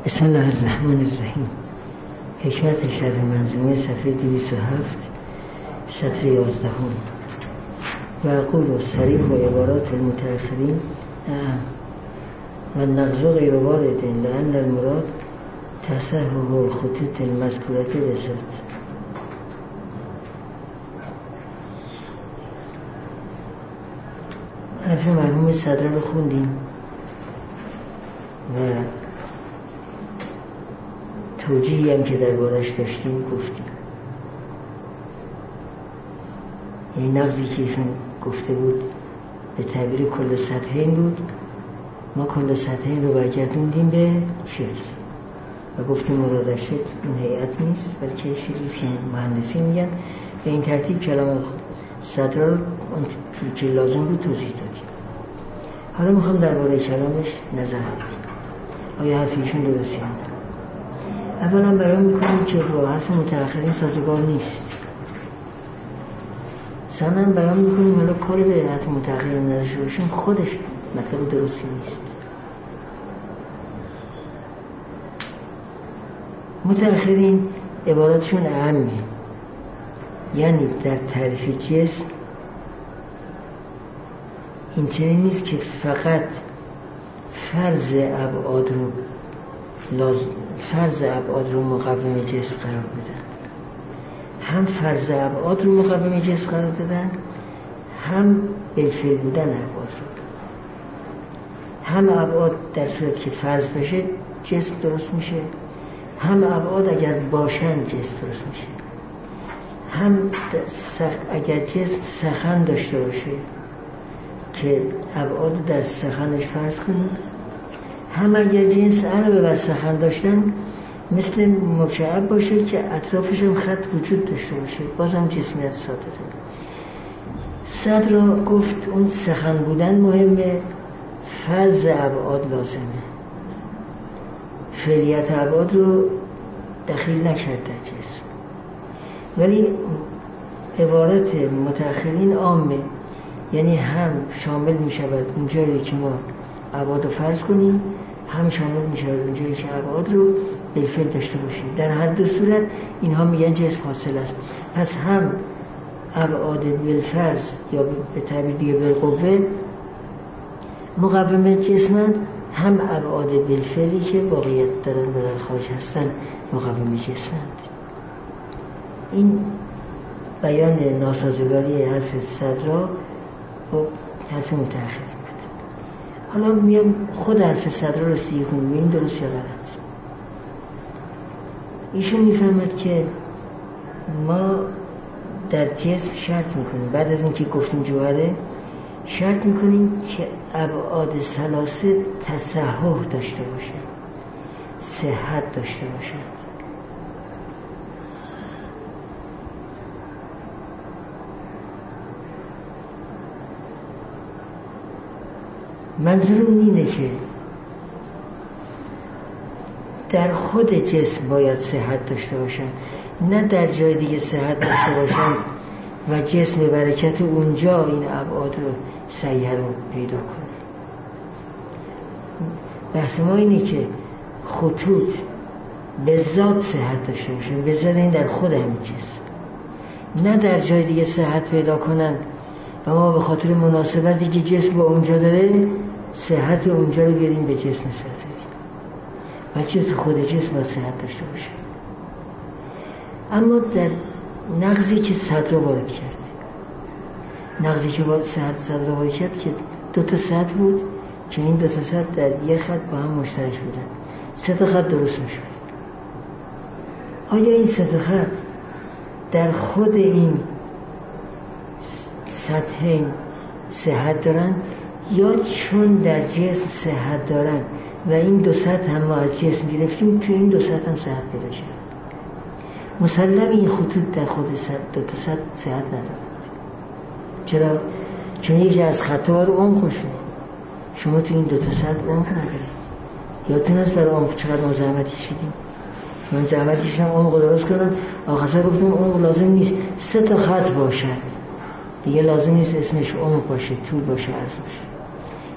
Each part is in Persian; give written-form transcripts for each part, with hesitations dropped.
بسم الله الرحمن الرحیم. حکمت شرح منظومه صفحه 207 سطر 11. و اقول صریح و عبارات المتأخرین و نقض غیر وارد لأن المراد تصحح الخطوط المذکورة بذات. حرف مرحوم صدر رو خوندیم و توجیهی هم که دربارش داشتیم گفتیم. این نقضی که ایشون گفته بود به تعبیر کل سطحین بود. ما کل سطحین رو برگردوندیم به شکل و گفتیم مراد شکل اون هیئت نیست بلکه شکلی که مهندسی میگن. به این ترتیب کلام صدر رو اون که لازم بود توضیح دادیم. حالا میخوام درباره کلامش نظر بدیم. آیا حرف ایشون درسته یا نه؟ اولا بیان میکنیم که با حرف متأخرین سازگار نیست. ثانیا بیان میکنیم حالا کاری به حرف متأخرین نداشته باشیم خودش مطلب درستی نیست. متأخرین عباراتشون اهمه، یعنی در تعریف جسم این چنین نیست که فقط فرض ابعاد رو مقوم جسم قرار بدن. هم فرض ابعاد رو مقوم جسم قرار دادن، هم بالفعل بودن ابعاد رو. هم ابعاد در صورت که فرض بشه جسم درست میشه، هم ابعاد اگر باشن جسم درست میشه. هم اگر جسم سخن داشته باشه که ابعاد در سخنش فرض کنیم، هم اگر جنس علاوه بر سخن داشتن مثل مکعب باشه که اطرافش هم خط وجود داشته باشه، بازم جسمیت صادقه. صدر گفت اون سخن بودن مهمه، فرض ابعاد لازمه. فعلیت ابعاد رو دخیل نکرد در جسم. ولی عبارت متأخرین عامه، یعنی هم شامل می شود اونجایی که ما ابعاد رو فرض کنیم، هم شامل می شود اونجایی که ابعاد رو بالفعل داشته باشیم. در هر دو صورت اینها میگن جسم حاصل است. پس هم ابعاد بالفرض یا به تعبیر دیگه بالقوه مقوم جسمند، هم ابعاد بالفعلی که واقعیت دارن و در خارج هستن مقوم جسمند. این بیان ناسازگاری حرف صدرا با حرف متأخرین بود. حالا میام خود حرف صدرا رو سعی کنیم ببینیم درست یا غلط. ایشون میفهمد که ما در جسم شرط میکنیم، بعد از اینکه گفتیم جوهره، شرط میکنیم که ابعاد ثلاثه تصحح داشته باشه، صحت داشته باشد. منظورم اینه که در خود جسم باید صحت داشته باشن، نه در جای دیگه صحت داشته باشن و جسم به برکت اونجا این ابعاد رو صحیح رو پیدا کنه. بحث ما اینه که خطوط به ذات صحت داشته باشن، به ذات این در خود همین جسم، نه در جای دیگه صحت پیدا کنن و ما به خاطر مناسبتی که جسم با اونجا داره صحت اونجا رو بیاریم به جسم نسبت بدیم، بلکه تو خود جسم باید صحت داشته باشه. اما در نقضی که صدر وارد کرد، نقضی که صدر وارد کرد که 2 سطح بود که این 2 سطح در یک خط با هم مشترک بودن، 3 خط درست میشد. آیا این 3 خط در خود این سطحین صحت دارن یا چون در جسم صحت دارن و این 2 سطح هم ما از جسم گرفتیم تو این 2 سطح هم صحت پیدا شد؟ مسلم این خطوط در خود 2 سطح صحت نداره. چرا؟ چون یکی از خطا رو عمق شد. شما تو این 2 سطح عمق ندارید. یادتون هست برای عمق چقدر ما زحمت کشیدیم؟ من زحمت کشیدم عمق درست کنم، آخر گفتم عمق لازم نیست 3 خط باشد، دیگه لازم نیست اسمش عمق باشه، طول باشه، عرض باشه.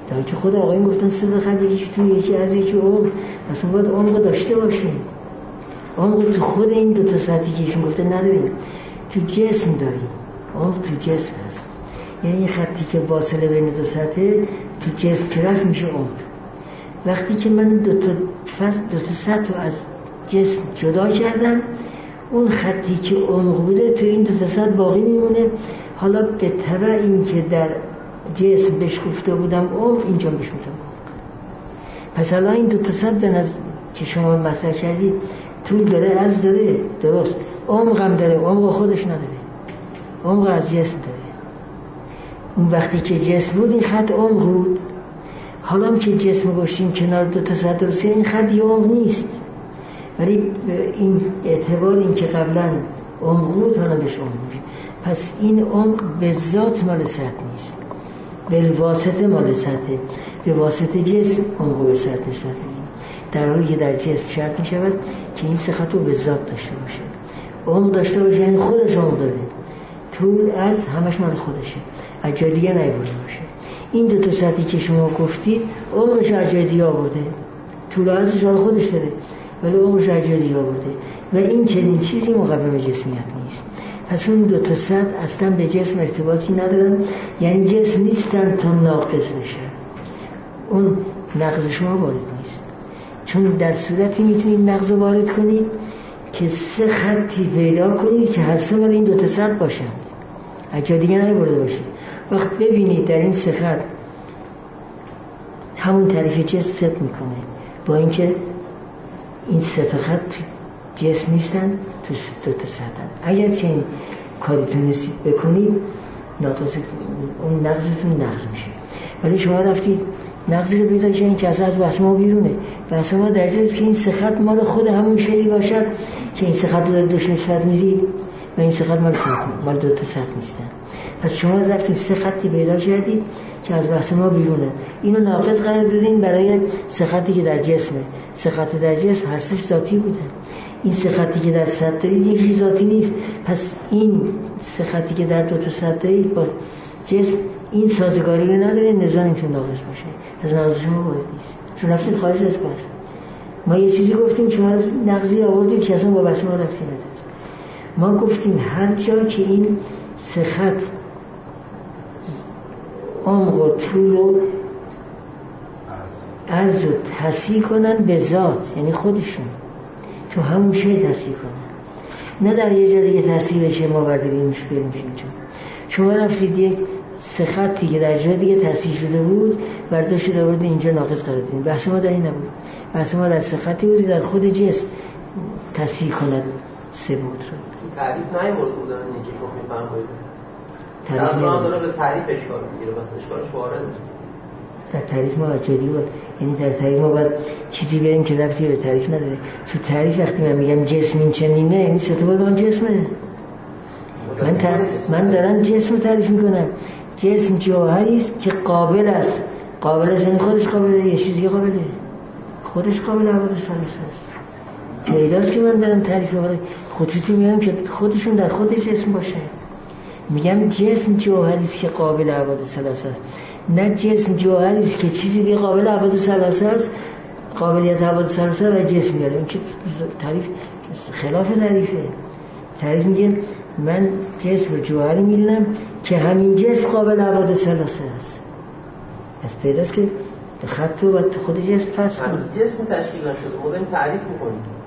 در که خود آقایون گفتن صد خط یکی تو یکی از یکی عمق، پس ما باید عمق داشته باشیم. عمق تو خود این دو تا سطحی که ایشون گفته نداریم، تو جسم داریم. عمق تو جسم هست، یعنی این خطی که واصله بین دو سطح تو جسم که رفت میشه عمق. وقتی که من دو تا سطح رو از جسم جدا کردم، اون خطی که عمق بوده تو این دو تا سطح باقی میمونه. حالا به تبع این که در جسم بهش گفته بودم عمق، اینجا بهش میگم عمق. پس الان این دو تا سطح که شما مطرح کردید طول داره، از داره، درست، عمق هم داره، عمق خودش نداره، عمق از جسم داره. اون وقتی که جسم بود این خط عمق بود، حالا هم که جسم باشیم کنار دو تا سطح درسته، این خط یه عمق نیست، ولی این اعتبار این که قبلا عمق بود حالا بهش عمق میشه. پس این عمق به ذات مال سطح نیست، به واسطه مال سطح، به واسطه جسم عمق به سطح نسبت می‌دیم، در حالی که در جسم شرط می‌شود که این سه خط رو به ذات داشته باشه. عمق داشته باشه یعنی خودش عمق داره، طول از همش مال خودشه، از جای دیگه نیاورده باشه. این دو تا سطحی که شما گفتید عمقش از جای دیگه آورده، طول ازش مال خودش داره ولی عمقش از جای دیگه آورده و این چنین چیزی مقوم جسمیت نیست. پس اون دو تا سطح اصلا به جسم ارتباطی ندارن، یعنی جسم نیستن تا ناقص بشه. اون نقض شما وارد نیست، چون در صورتی میتونید نقض وارد کنید که سه خطی پیدا کنید که هر سه مال این دو تا سطح باشند، از جای دیگه نیاورده باشید. وقت ببینید در این سه خط همون تعریف جسم ست میکنه، با اینکه این سه تا خط جسم نیستن، تو دو تا سطحن. اگر چنین کاری تونستید بکنید اون نقضتون نقض میشه. ولی شما رفتید نقضی رو پیدا کردین که از بحث ما بیرونه. بحث ما در جاست که این سه خط مال خود همون شیئی باشد که این سه خط رو دوش نسبت میدید و این سه خط مال دو تا سطح نیستن. پس شما رفتید سه خطی پیدا کردید که از بحث ما بیرونه، اینو ناقص قرار دادین برای سه خطی که در جسمه. سه خط در جسم هستش ذاتی بودن، این سه خطی که در سطح دارید یکی ذاتی نیست. پس این سه خطی که در دو تا سطح دارید با جسم این سازگاری رو نداره، نظام اینتون ناقص باشه، از نقض شما وارد نیست، چون رفتید خارج از بحث. ما یه چیزی گفتیم شما نقضی آوردید که اصلا با بحث ما رفتی نداره. ما گفتیم هر جا که این سه خط عمق و طول و عرض و تصحیح کنن به ذات، یعنی خودشون تو همون شی تصحیح کنن، نه در یه جا دیگه تصحیح بشه ما برداریم بریم. چون شما رفتید یک سه خطی که در جای دیگه تصحیح شده بود برداشت آورد اینجا ناقص قرار دادیم. بحث ما در این نبود، بحث ما در سه خطی بود در خود جسم تصحیح کند سه بود رو. تعریف نیامده بودن اینی که شما میفرمایید. تعریف هم داره به تعریف اشکال میگیره، بس اشکالش وارده. در تعریف ما جدی بود، یعنی در تعریف ما باید چیزی بریم که ربطی به تعریف نداره. تو تعریف وقتی من میگم جسم این چنینه، یعنی ستبال من جسمه. من دارم جسم رو تعریف میکنم. جسم جوهری است که قابل است. قابل است یعنی خودش قابله، یه چیزی قابله، خودش قابل حوادث ثلاثه است. پیداست که من دارم تعریف میکنم. خطوطی میگم که خودشون در خودش اسم باشه. میگم جسم جوهری است که قابل حوادث ثلاثه است، نه جسم جوهری است که چیزی دیگه قابل حوادث ثلاثه است، قابلیت حوادث ثلاثه و جسم داره. این که تعریف خلاف تعریفه. تعریف میگه من جسم و جوهری میدونم که همین جسم قابل حوادث ثلاثه است. پس پیداست که خط رو باید خود جسم فرض کنید. جسم تشکیل نشده، ما داریم تعریف میکنیم.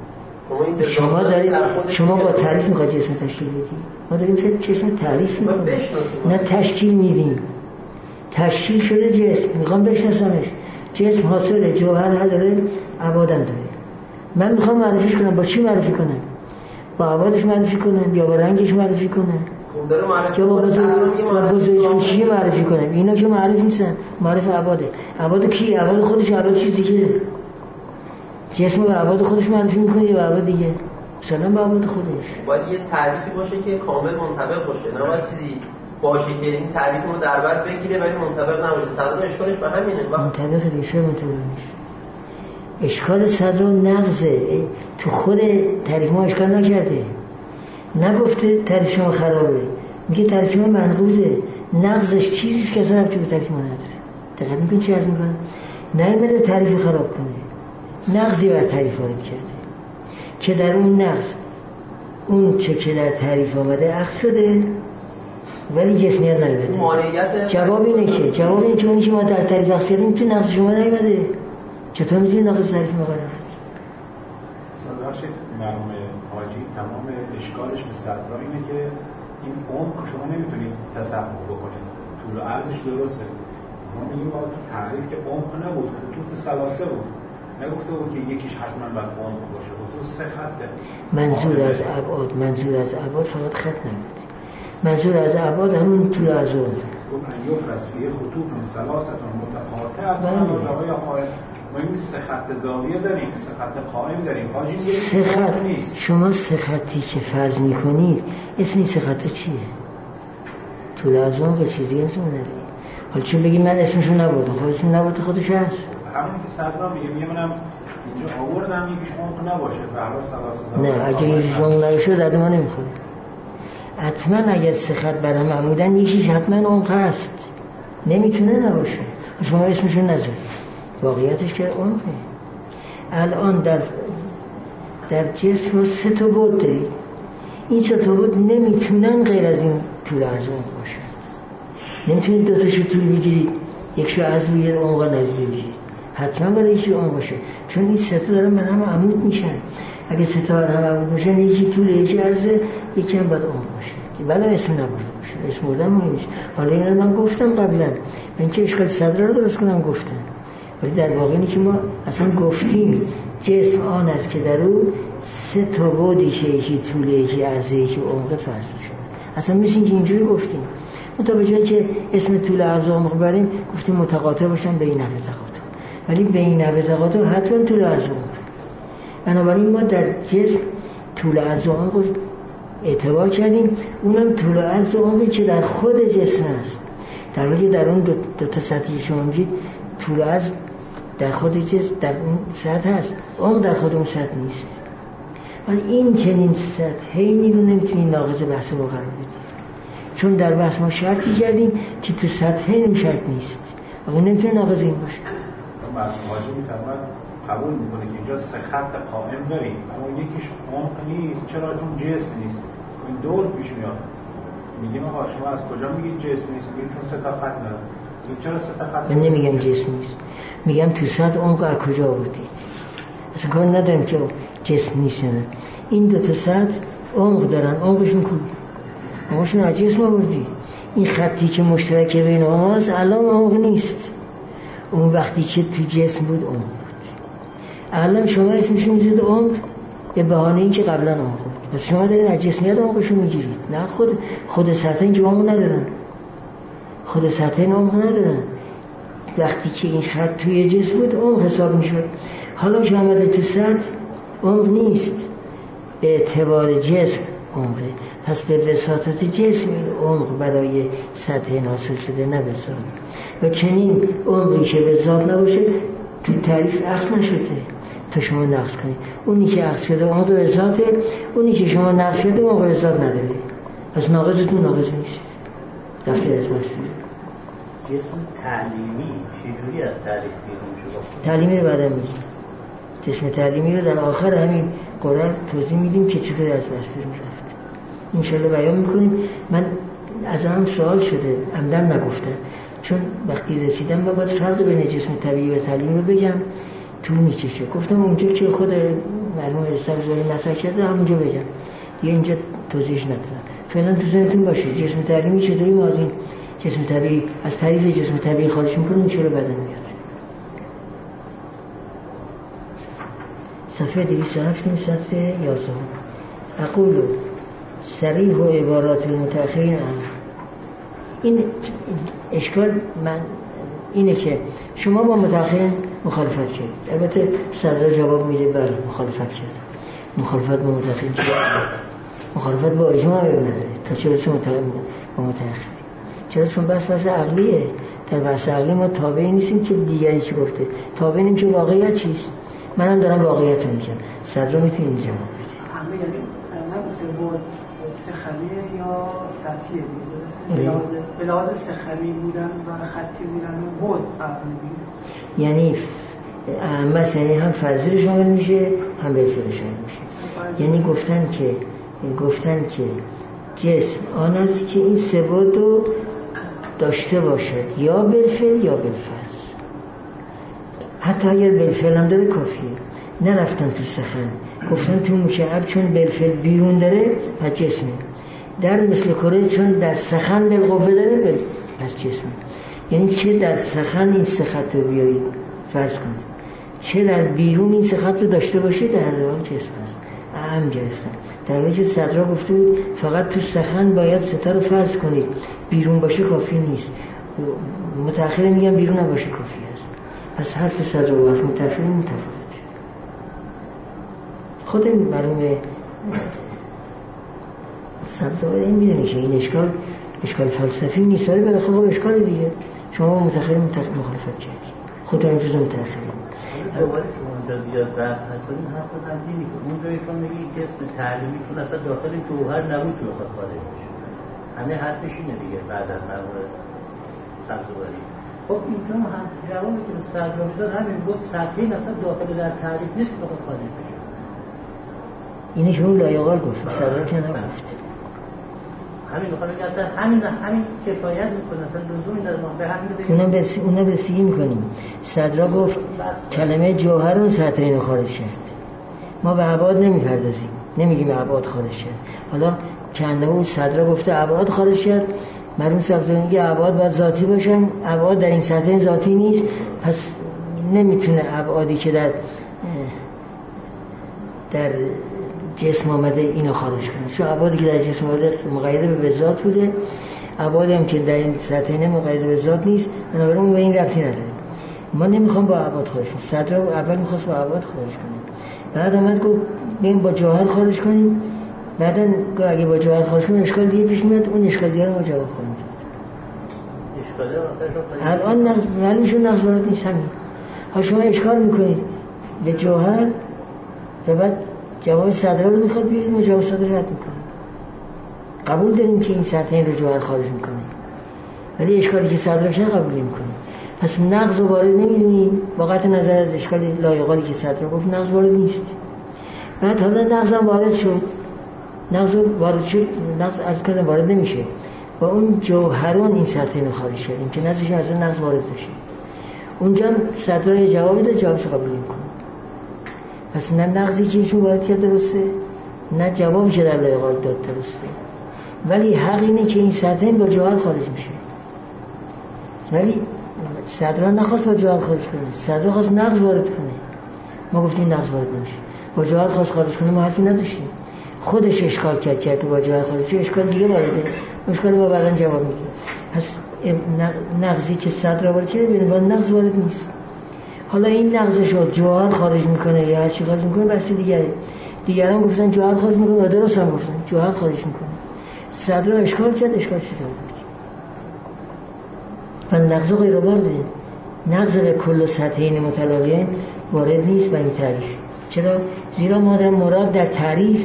شما با تعریف میخواید جسم تشکیل بدید، ما داریم جسم تعریف میکنیم، نه تشکیل میدیم. تشکیل شده جسم، میخوام بشناسمش. جسم حاصل جوهر داره، ابعادم داره. من میخوام معرفیش کنم. با چی معرفی کنم؟ با ابعادش معرفی کنم یا با رنگش معرفی کنم یا با بزرگی معرفی کنم؟ اینا که معرفی نیستن، معرف ابعاده. ابعاد کی؟ ابعاد خودش، ابعاد چیز دیگه. جسم به ابعاد خودش معرفی میکنه یا به ابعاد دیگه؟ مثلا به ابعاد خودش. باید یه تعریفی باشه که کامل منطبق باشه، نه باید چیزی باشه که این تعریف رو در بر بگیره ولی منطبق نباشه. صدر اشکالش به همینه. منطبق ریشه منطبق نیست. اشکال صدر و نقضه. تو خود تعریف ما اشکال نکرده، نگفته تعریف شما خرابه، میگه تعریف ما منقوضه. نقضش چیزیست که اصلا ربطی به تعریف ما نداره. دقت میکنی چی عرض میکنم؟ نیامده تعریف خراب کنه، نقضی بر تعریف وارد کرده که در اون نقض اون چه که در تعریف آمده عکس شده ولی جسمیت نیامده. جواب اینه که اونی که ما در تعریف عکس کردیم تو نقض شما نیامده. چطور میتونی نقض تعریف ما قرار بدی؟ ببخشید مرحوم حاجی تمام اشکالش به صدرا اینه که این عمق شما نمیتونید تصور بکنید، طول و عرضش درسته. ما میگیم با تو تعریف که عمق نبود، خطوط ثلاثه بود، نگفته بود که یکیش حتما باید عمق باشه، تو سه خطه. منظور از ابعاد فقط خط نبود، منظور از ابعاد همون طول و عرض بود. یک رسمیه خطوط ثلاثه متقاطع با زاویه قائم. ما این سه خط زاویه داریم، سه خط قائم داریم. سه خط نیست. شما سه خطی که فرض میکنید اسم این سه خط چیه؟ طول و عرض اون چیزی نمیتونه نداری. حالا چون بگی من اسمشو نبردم، خودشون نبرده خودش هست. همون که صدرا میگه منم اینجا آوردم یکیش عمق نباشه، به هر حال ثلاثه نه اگه یکیش عمق نباشه درد ما نمیخوره. حتما اگر سه خط برهم عمودن یکیش حتما عمق هست، نمیتونه نباشه. شما اسمشو نذارید، واقعیتش که عمقه. الان در جسم سه تا بعد دارید، این سه تا بعد نمیتونن غیر از این طول عرض عمق باشه. نمیتونید دو تاشو طول بگیرید یکشو از روی عمق ندیده بگیرید، حتما باید یکی عمق باشه، چون این سه تا دارن برهم عمود میشن. اگه سه تا برهم عمود میشن یکی طول یکی عرضه، یکی هم باید عمق باشه. ولی اسم نبرده باشه، اسم بردن مهم نیست. حالا اینا من گفتم قبلا، من که اشکال صدر رو درست کنم گفتم، ولی در واقع اینه که ما اصلا گفتیم جسم آن است که در او سه تا بعدیشه، یکی طول یکی عرضه یکی عمق فرض میشه. اصلا مثل که اینجوری گفتیم. تا به جایی که اسم طول عرض عمق بریم گفتیم متقاطع باشن به این نحو تقاطع، ولی به این نحو تقاطع حتما طول عرض عمق. بنابراین ما در جسم طول عرض عمق اعتبار کردیم، اونم طول عرض عمقی که در خود جسم است، در حالی که در اون دو تا سطحی شما میگید طول عرض در خود جسم در اون سطح هست، عمق در خود اون سطح نیست. ولی این چنین سطحی رو نمیتونید ناقض بحث ما قرار بدید، چون در بحث ما شرطی کردیم که تو سطح این شرط نیست، اون نمیتونه ناقض این باشه. بعضی واژه میفرماد قبول میکنه که اینجا سه خط قائم داریم، اما یکیش عمق نیست. چرا؟ چون جسم نیست. این دور پیش میاد، میگیم آقا شما از کجا میگید جسم نیست؟ میگیم چون سه تا خط نداره. چرا سه تا خط؟ من نمیگم جسم نیست، میگم تو سطح عمق از کجا آوردید. اصلا کار ندارم که جسم نیست. این دو تا سطح عمق دارن، عمقشون کجا؟ عمقشون از جسم آوردید. این خطی که مشترک بین آنهاست الان عمق نیست، اون وقتی که تو جسم بود عمق بود. الان شما اسمشون میذارید عمق به بهانه این که قبلا عمق بود، پس شما دارید از جسمیت عمقشون میگیرید. نه خود سطح این که عمق ندارن، خود سطح این عمق ندارن. وقتی که این خط توی جسم بود عمق حساب میشد. حالا که آمده تو سطح عمق نیست، به اعتبار جسم عمقه، پس به وساطت جسم این عمق برای سطح حاصل شده، نه به ذات. و چنین عمقی که به ذات نباشه تو تعریف عکس نشده تا شما نقص کنید. اونی که عکس شده عمق به ذاته، اونی که شما نقص کرده عمق به ذات نداره، پس ناقصتون ناقص نیست. رفته از مسئله جسم تعلیمی چجوری از تعریف بیرون شد؟ تعلیمی رو بعدا میگیم. جسم تعلیمی رو در آخر همین قرار توضیح میدیم که چطوری از بس بیرون رفت. انشالله بیان میکنیم. من از هم سوال شده عمدن نگفتم، چون وقتی رسیدم من باید فرق بین جسم طبیعی و تعلیمی رو بگم، طول میکشه. گفتم اونجا که خود مرحوم سبزواری مطرح کرده همونجا بگم، دیگه اینجا توضیحش ندادم. فعلا تو ذهنتون باشه جسم تعلیمی چطوری ما از این جسم طبیعی از تعریف جسم طبیعی خارج میکنیم، چرا بدن میاد. صفحه 207 صفحه 11. اقول صریح و عبارات المتأخرین این اشکال من اینه که شما با متأخرین مخالفت کردید. البته صدر جواب میده بله مخالفت کرد. مخالفت با متأخرین چیه؟ مخالفت با اجماع نداره. تا چرا با متأخرین؟ چرا؟ چون بحث عقلیه. در بحث عقلی ما تابعی نیستیم که دیگری چی گفته، تابعیم که واقعیت چیست. منم دارم واقعیت رو میگم. صدر میتونیم جواب بده. همه یعنی نگفته بود سخنیه یا سطحیه دیگه؟ به لحاظ سخنی بودن و خطی بودن و بود قبول یعنی مثلا هم فرضی رو شامل میشه هم بالفعل شامل میشه. یعنی گفتن که جسم آن است که این سه بعد رو داشته باشد، یا بالفعل یا بالفرض. حتی اگر بالفعل هم داره کافیه. نرفتن تو سخن، گفتن تو مشعب چون بالفعل بیرون داره پس جسمه، در مثل کره چون در سخن بالقوه داره پس جسمه. یعنی چه در سخن این سه خط رو بیارید فرض کنید، چه در بیرون این سه خط رو داشته باشید، در هر حال جسم هست. اهم گرفتن. در وجه صدرا گفته بود فقط تو سخن باید ستا رو فرض کنید، بیرون باشه کافی نیست. متأخر میگم بیرون نباشه کافی است. پس حرف صدرا و حرف متأخر متفاوته. خود مرحوم صدرا این میدونه که این اشکال فلسفی نیست، ولی بالاخره خب اشکال دیگه. شما متأخر مخالفت کردید، خودتون جزء متأخرین. دوباره که اونجا زیاد بحث نکنیم حرف بندی میکنم. اونجا ایشون میگه جسم تعلیمی چون اصلا داخل جوهر نبود که بخواد خارج بشه. همه حرفش اینه دیگه بعد از مرحوم سبزواری. خب اینجا هم جوابی که صدرا میداد همین گفت سطحی اصلا داخل در تعریف نیست که بخواد خارج بشه. اینه که اون لایقال گفت، صدرا که نگفت. همین بخواد بگه اصلا همین کفایت میکنه، اصلا لزومی نداره ما به همین بگیم. اونم برسیگی میکنیم. صدرا گفت کلمه جوهر رو سطحی رو خارج کرد. ما به ابعاد نمیپردازیم، نمیگیم ابعاد خارج کرد. حالا کنده اون صدرا گفته ابعاد خارج کرد، مرحوم سبزواری میگه ابعاد باید ذاتی باشن، ابعاد در این سطح ذاتی نیست، پس نمیتونه ابعادی که در جسم آمده اینو خارج کنه، چون ابعادی که در جسم آمده مقیده به ذات بوده، ابعادی هم که در این سطح نه مقیده به ذات نیست، بنابراین اون به این ربطی نداره. ما نمیخوام با ابعاد خارج کنیم. صدرا اول میخواست با ابعاد خارج کنیم، بعد اومد گفت ببین با جوهر خارج کنیم، بعدا اگه با جوهر خارج کنیم اشکال دیگه پیش میاد، اون اشکال دیگه رو ما جواب خواهیم داد. الان نقص معلوم شد نقص وارد نیست. همین حالا شما اشکال میکنید به جوهر و بعد جواب صدرا رو میخواد بیارید، ما جواب صدرا رد میکنیم. قبول داریم که این سطحین رو جوهر خارج میکنه، ولی اشکالی که صدرا شد قبول نمیکنیم. پس نقض وارد نمیدونیم با قطع نظر از اشکال لایقالی که صدرا گفت نقض وارد نیست. بعد حالا نقض هم وارد شد، نقض از کردن وارد نمیشه، با اون جوهرون این سطحین خارج شدیم که نزدش از نقض وارد بشه. اونجا صدرا جواب ده، جوابش قبول نمیکنه. پس نه نقضی که ایشون وارد کرد درسته، نه جوابی که در لایقال داد درسته، ولی حق اینه که این سطحین با جوهر خارج میشه. ولی صدرا نخواست با جوهر خارج کنه، صدرا خواست نقض وارد کنه. ما گفتیم نقض وارد نمیشه، با جوهر خواست خارج کنه، ما حرفی نداشتیم. خودش اشکال کرد که با جوهر خارج شه، اشکال دیگه وارده، اشکال ما بعداً جواب میده. پس نقضی که صدرا وارد کرده به عنوان نقض وارد نیست. حالا این نقضش رو جوهر خارج میکنه یا هر چی خارج میکنه بحث دیگره. دیگران گفتن جوهر خارج میکنه و درست هم گفتن جوهر خارج میکنه. صدرا اشکال کرد، اشکال شده بود. و نقض غیر وارده. نقض به کل سطحین متلاقیین وارد نیست به این تعریف. چرا؟ زیرا مراد در تعریف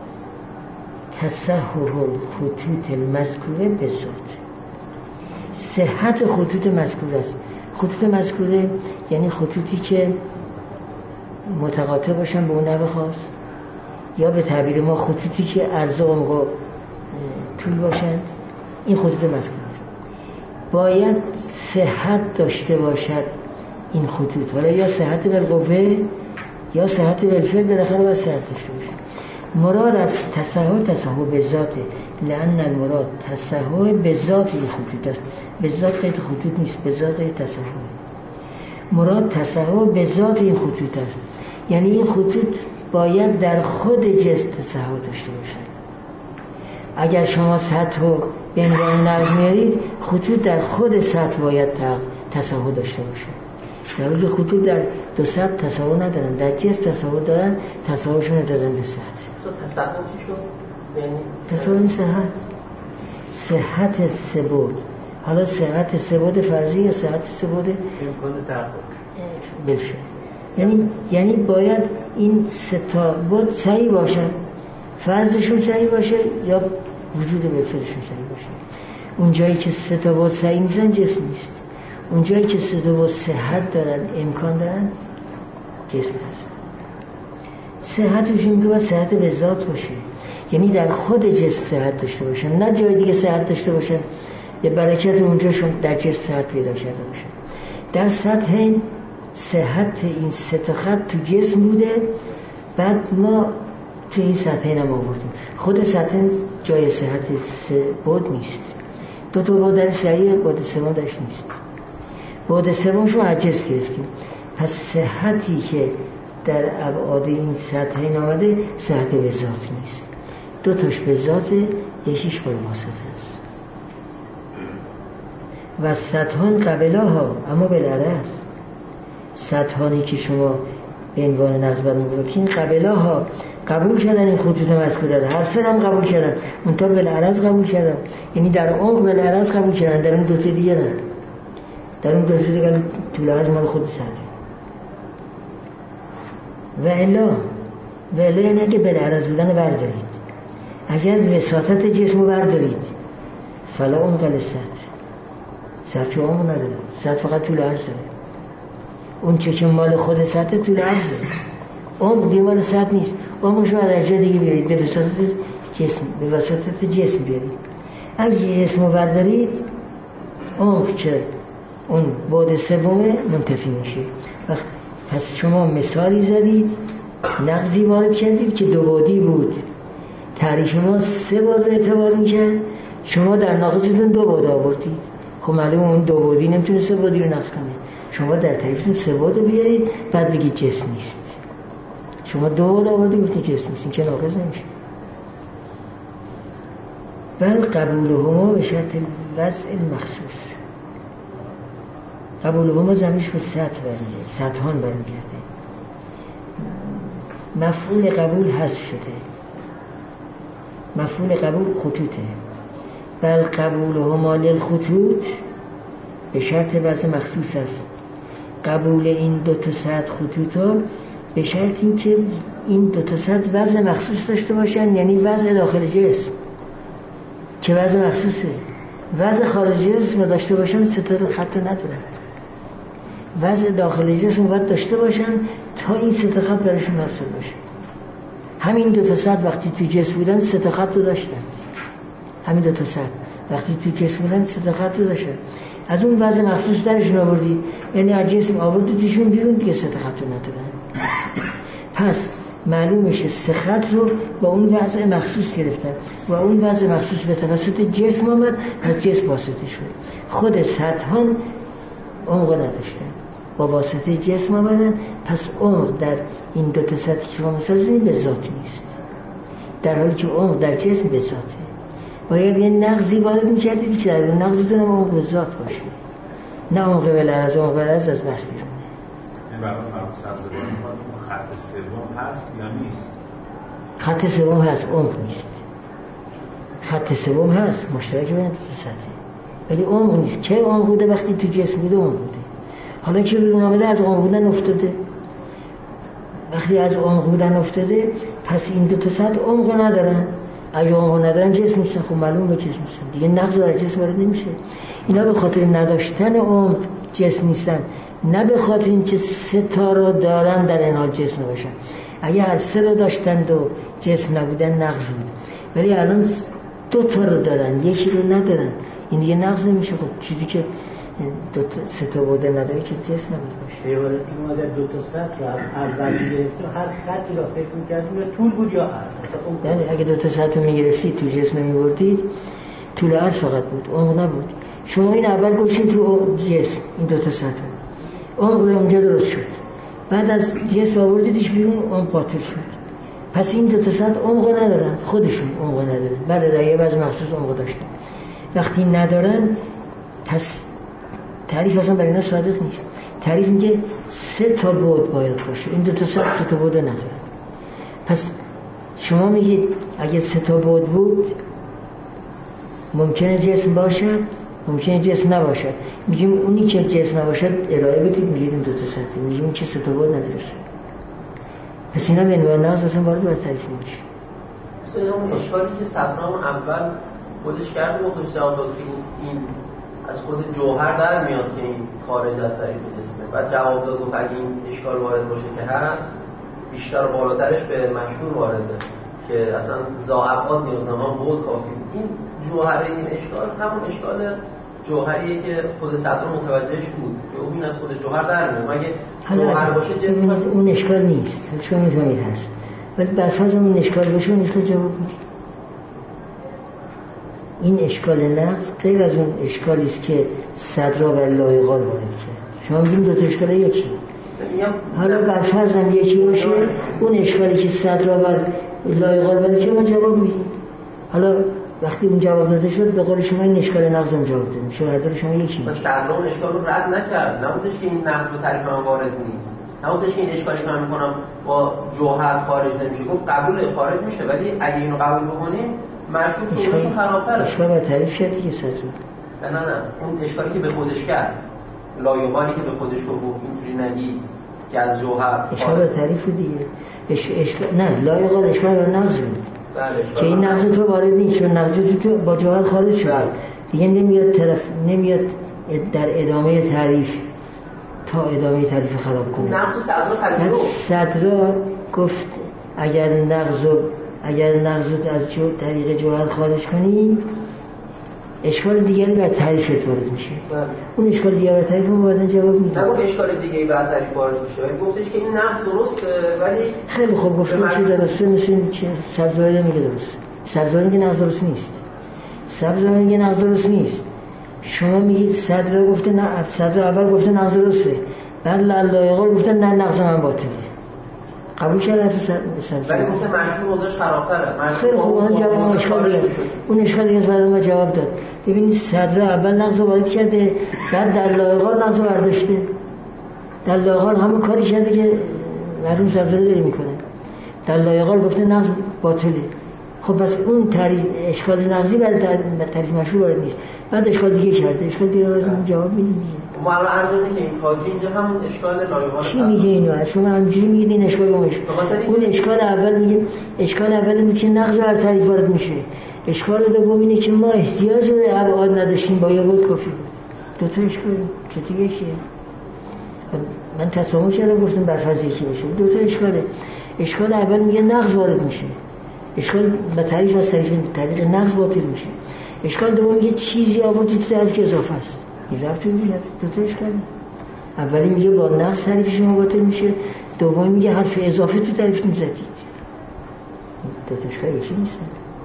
تصحح الخطوط المذکوره به ذات، صحت خطوط مذکوره است. خطوط مذکوره یعنی خطوطی که متقاطع باشن به اون نحو خاص، یا به تعبیر ما خطوطی که عرض و عمق طول باشند. این خطوط مذکوره است. باید صحت داشته باشد این خطوط، ولی یا صحت بالقوه یا صحت بالفعل، بالاخره باید صحت داشته باشد. مراد از تصحح به ذاته، لأن المراد تصحح به ذات این خطوط است. به ذات قید خطوط نیست، به ذات قید تصحح. مراد تصحح به ذات این خطوط است، یعنی این خطوط باید در خود جسم تصحح داشته باشد. اگر شما سطح رو به عنوان نقض میارید، خطوط در خود سطح باید تصحح داشته باشد. در حالی که خطوط در دو سطح تصحح ندارن، در جسم تصحح دارن، تصححشون دادن به سطح. تصحح چی شد؟ تصحح صحت سبود. حالا صحت سبود فرضی یا صحت سبود امکان تحقق بالفعل. یعنی باید این سه تا بود صحیح باشن. فرضشون صحیح باشه یا وجود بالفعلشون صحیح باشه. اون جایی که سه تا بعد صحیح نیستن جسم نیست. اون جایی که سه تا بعد صحت دارن، امکان دارن، جسم هست. صحتش میگه باید صحت به ذات باشه، یعنی در خود جسم صحت داشته باشن، نه جای دیگه صحت داشته باشن یه برکت اونجاشون در جسم صحت پیدا کرده باشن. در سطح صحت این سه تا خط تو جسم بوده، بعد ما تو این سطح اینم آوردیم. خود سطح جای صحت سه بعد نیست. دو تا بعد درش صحیحه، بعد سوم درش نیست. بعد سومش رو از جسم گرفتیم. پس صحتی که در ابعاد این سطح این آمده صحت به ذات نیست. دو تاش به ذاته، یکیش با واسطه است. و سطحان قبلاها، اما بالعرض سطحانی که شما به عنوان نقض بدن بودین قبلاها قبول کردن این خطوط مذکوره، هر سه هم قبول کردن، منتها بالعرض قبول کردن، یعنی در عمق بالعرض قبول کردن، در اون دو تا دیگه نه. در اون دو تا دیگه طول عرض مال خود سطح. و الا یعنی اگه بالعرض بودن بردارید، اگر وساطت جسم رو بردارید فلا عمق سطح که عمق نداره، سطح فقط طول عرض داره. اون چه که مال خود سطح طول عرض داره، عمق دیگه مال سطح نیست. عمقش رو از جای دیگه بیارید، به وساطت جسم بیارید. اگه جسم رو بردارید عمق که اون بعد سومه منتفی میشه. پس شما مثالی زدید، نقضی وارد کردید که دو بعدی بود، تعریف ما سه بعد رو اعتبار میکرد، شما در ناقضتون دو بعد آوردید. خب معلومه اون دو بعدی نمیتونه سه بعدی رو نقض کنه. شما در تعریفتون سه بعد رو بیارید، بعد بگید جسم نیست. شما دو بعد آوردید گفتید جسم نیست، این که ناقض نمیشه. بل قبولهما به شرط وضع مخصوص. قبولهما زمینش به سطح برمیگرده، سطحان برمیگرده. مفعول قبول حذف شده، مفعول قبول خطوطه. بل قبولهما للخطوط به شرط وضع مخصوص است. قبول این دو تا سطح خطوطا به شرط این که این دو تا سطح وضع مخصوص داشته باشن، یعنی وضع داخل جسم که وضع مخصوصه. وضع خارج جسم داشته باشن ستاره خط ندارن، وضع داخل جسم باید داشته باشن تا این سه تا خط براشون حاصل باشه. همین دو تا سطح وقتی تو جسم بودن سه تا خط رو داشتن، همین دو تا سطح وقتی تو جسم بودن سه تا خط رو داشتن. از اون وضع مخصوص درشون آوردی، یعنی از جسم آوردیشون بیرون دیگه سه تا خط رو ندارن. پس معلوم میشه سه خط رو با اون وضع مخصوص گرفتن و اون وضع مخصوص به توسط جسم آمد، از جسم واسطه شد. خود سطحان عمق نداشتن، با واسطه جسم آمدن. پس عمق در این دو تا سطحی که ما مثال زدیم به ذات نیست، در حالی که عمق در جسم به ذاته. باید یه نقضی وارد می‌کردید که در اون نقضتون هم عمق به ذات باشه، نه عمق بالعرض. عمق بالعرض از بس بیرونه. این برای سبزواری خط سوم هست یا نیست؟ خط سوم هست، عمق نیست. خط سوم هست، مشترک بین دو تا سطحه، ولی عمق نیست. چه عمق بوده؟ وقتی تو جسم بوده عمق بوده. حالا که بیرون آمده از عمق بودن افتاده. وقتی از عمق بودن افتاده، پس این دو تا سطح عمق ندارن. اگه عمق ندارن جسم نیستن، خب معلوم به جسم نیستن دیگه، نقض بر جسم وارد نمیشه. اینا به خاطر نداشتن عمق جسم نیستن، نه به خاطر اینکه سه تا رو دارن در این حال جسم باشن. اگه هر سه رو داشتند و جسم نبودن نقض بود، ولی الان دو تا رو دارن یکی رو ندارن، این دیگه نقض نمیشه. خب چیزی که دو تا سه تا بوده نداره که جسم نبود باشه. عبارتی که ما در دو تا سطح رو اول می‌گرفتیم، هر خطی را فکر می‌کردیم یا طول بود یا عرض. یعنی اگه دو تا سطح رو می‌گرفتید تو جسم می‌بردید، طول عرض فقط بود، عمق نبود. شما این اول گوشین تو جسم این دو تا سطح عمق اونجا درست شد، بعد از جسم آوردیدش بیرون، عمق قاطع شد. پس این دو تا سطح عمق ندارن، خودشون عمق ندارن. بله در یه وضع مخصوص عمق داشتن. وقتی ندارن، پس تعریف اصلا برای اینا صادق نیست. تعریف میگه سه تا بعد باید باشه، این دو تا سطح سه تا بعد ندارن. پس شما میگید اگه سه تا بعد بود ممکنه جسم باشد، ممکنه جسم نباشد. میگیم اونی که جسم نباشد ارائه بدید، میگید این دو تا سطح، میگیم که سه تا بعد نداره. پس اینا به عنوان نقض اصلا وارد بر تعریف نمیشه. اون اشکالی که صدرام اول خودش کرده و خودش جواب داد که این از خود جوهر در میاد که این خارج از طریق جسمه، بعد جواب داد و اگه این اشکال وارد باشه که هست بیشتر و بالاترش به مشهور وارده که اصلا ذاابعاد نیازنما بود کافی بود. این جوهر این اشکال همون اشکال جوهریه که خود صدر متوجهش بود که این از خود جوهر در میاد. اگه جوهر باشه جسم هست اون اشکال نیست، شما میفهمید هست، ولی برفرض اون اشکال باشه اون اشکال جواب میده. این اشکال نقص غیر از اون اشکالی است که صدرا و لایقال وارد کرد. شما میگیم دو تا اشکال یکی، حالا برفرض هم یکی باشه اون اشکالی که صدرا و لایقال وارد کرد ما جواب میدیم. حالا وقتی اون جواب داده شد به قول شما این اشکال نقض هم جواب دادیم. شما هر دو شما یکی بس صدرا اون اشکال رو رد نکرد، نبودش که این نقض به تعریف من وارد نیست، نبودش که این اشکالی که من میکنم با جوهر خارج نمیشه، گفت قبول خارج میشه ولی اگه اینو قبول بکنیم مشروط خودشون خرابتره. اشکال رو تعریف کرد دیگه صدرا. نه اون اشکالی که به خودش کرد، لایقالی که به خودش گفت اینجوری نگی که از جوهر اشکال رو تعریف دیگه. نه لایقال اشکال رو نقض بود که این نقض تو وارد نیست چون نقض تو با جوهر خارج شد دیگه نمیاد در ادامه تعریف تا ادامه تعریف خراب کنه. نقض صدرا گفت اگر نقض از طریق جوهر خارج کنی اشکال دیگری بعد تعریفت وارد میشه. اون اشکال دیگری بعد تعریف ما بعدن جواب میده. نگفت اشکال دیگری بعد تعریف وارد میشه، ولی گفتش که این نقض درسته ولی خیلی خوب گفتم چه درسته، مثل که سبزواری میگه درسته. سبزواری میگه نقض درست نیست. سبزواری میگه نقض درست نیست. شما میگید صدر گفته نه، صدر اول گفته نقض درسته، بعد لایقال گفته نه نقض من باطله. قبول کرده ولی گفته مشهور موضوعش خرابتره. خیلی خوب اون جواب اون اشکالی از بعد ما جواب داد. ببینید صدر اول نقض وارد کرده بعد در لایقال نقض برداشته. در لایقال همون کاری کرده که مرحوم سبزواری داره میکنه. در لایقال گفته نقض باطله. خب پس اون تعریف اشکال نقضی برای تعریف مشهور وارد نیست. بعد اشکال دیگه کرده، اشکال دیگه رو جواب میده. ما الان عرض که این حاجی اینجا همون اشکال لایقال چی میگه اینو؟ شما همینجوری میگید این اشکال اون اشکال اول میگه اشکال اول میگه که نقض بر تعریف وارد میشه. اشکال دوم اینه که ما احتیاج به ابعاد نداشتیم با یه بود کافی بود. دو تا اشکال چطور یکیه؟ من تسامح کردم گفتم برفرض یکی باشه. دو تا اشکاله. اشکال اول میگه نقض وارد میشه. اشکال به تعریف از طریق نقض باطل میشه. اشکال دوم میگه چیزی آوردی تو تعریف که اضافه است. این رفت میگه دو تا اشکاله. اولی میگه با نقص تعریف شما باطل میشه، دومی میگه حرف اضافه تو تعریف میزدید. دو تا اشکال یکی نیستن.